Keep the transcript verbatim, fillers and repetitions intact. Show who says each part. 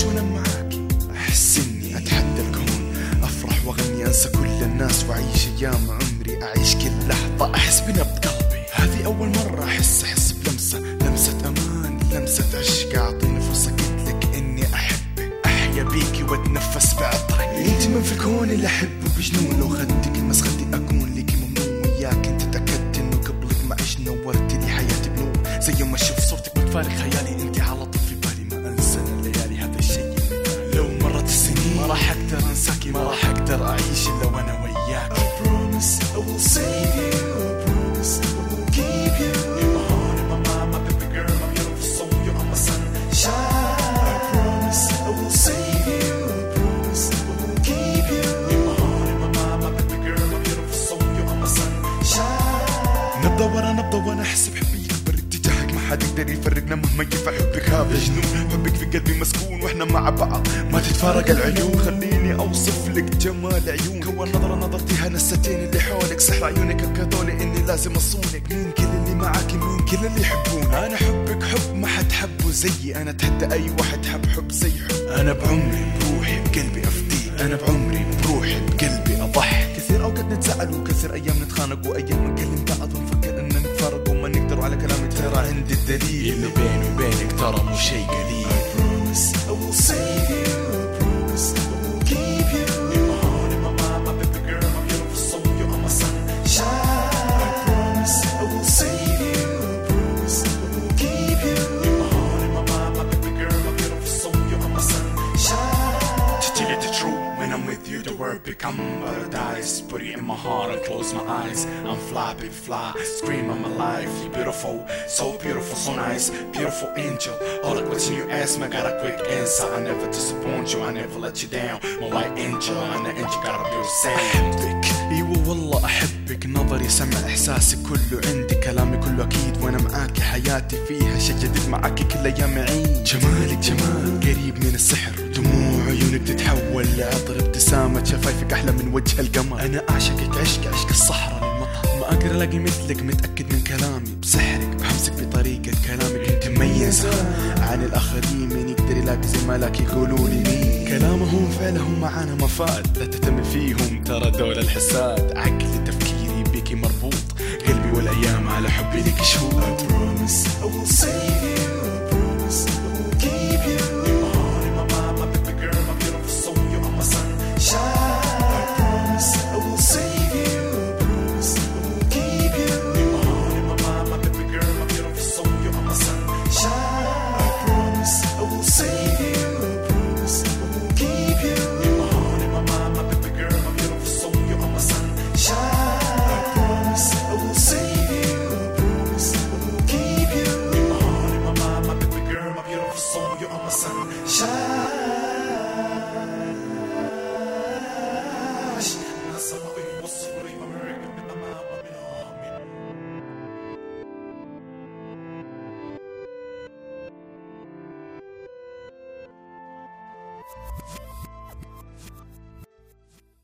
Speaker 1: وانا معاكي، احس اني اتحدى الكون، افرح واغني انسى كل الناس واعيش ايام عمري، اعيش كل لحظة احس بنبض قلبي. هذه اول مرة احس احس بلمسة، لمسة امان، لمسة عشق، اعطيني فرصة قلتلك اني احبك، احيا بيكي واتنفس بعطرك. انت من في الكون اللي احبه بجنون، لو خدتك مسختي اكون ليكي ممنون، وياك انت تاكدت انه قبلك ما عشت، نورتي لي حياتي بنور، زي ما اشوف صورتك بتفارق خيالي، انت على طول في بالي، ما انسى الليالي هذا الشيء. لو مرت السنين ما راح اقدر انساكي، ما راح اقدر اعيش الا وانا وياك. I promise I will save you, I promise I will keep you in my heart, in my mind, my baby girl, my beautiful soul, you are my sunshine. I promise I will save you, I promise I will keep you in my heart, in my mind, my baby girl, my beautiful soul, you are my sunshine. نبضة ورا نبضة وانا احس بحبي يكبر اتجاهك، ما حد يقدر يفرقنا مهما ينفع حبك، هذا جنون، حبك في قلبي مسكون واحنا مع بعض ما تتفارق العيون. خليني اوصف لك جمال عيون، اول نظرة نظرتيها نستين اللي حولك، سحر عيونك كذولي اني لازم اصونك، مين كل اللي معاكي، مين كل اللي يحبون. انا حبك حب ما حد حبه زيي، انا اتحدى اي واحد حب حب زي حب. انا بعمري بروحي بقلبي افديك، انا بعمري بروحي بقلبي اضحي. كثير اوقات نتزعل وكثير ايام نتخانق، وايام نكلم بعض ونفكر ان نتفرق وما نقدر على كلامي، ترى عندي الدليل اللي بيني وبينك ترى مو شيء قليل. I promise I will save you, I promise I will keep you in my heart, in my mind, my baby girl, my beautiful soul, you are my sunshine. I promise I will save you, I promise I will keep you in my heart, in my mind, my baby girl, my beautiful soul, you are my sunshine. To tell you the truth, when I'm with you the world become paradise, put it in my heart and close my eyes, I'm fly baby fly, scream I'm alive, you're beautiful, so beautiful, so nice, beautiful angel. All the questions you ask me, I got a quick answer, I never disappoint you, I never let you down, my white angel, and the angel gotta be the same. أحبك ايوه والله احبك، نظري سمع احساسي كله عندي، كلامي كله اكيد وانا معاكي، حياتي فيها شي جديد معاكي كل ايام عيد. جمالك جمال قريب من السحر، دموع عيونك تتحول لعطر، ابتسامة شفايفك احلى من وجه القمر. انا اعشقك عشق عشق الصحراء للمطر، ما اقدر الاقي مثلك، متاكد من كلامي بسحرك، بحمسك بطريقة كلامك، انت مميزة عن الاخرين، مين يقدر يلاقي زي ما لك يقولوا لي مين. كلامهم فعلهم معانا مفاد، لا تهتم فيهم ترى دول الحساد، عقلي تفكيري بيكي مربوط، قلبي والايام على حبي لك شهود. I promise I will save you.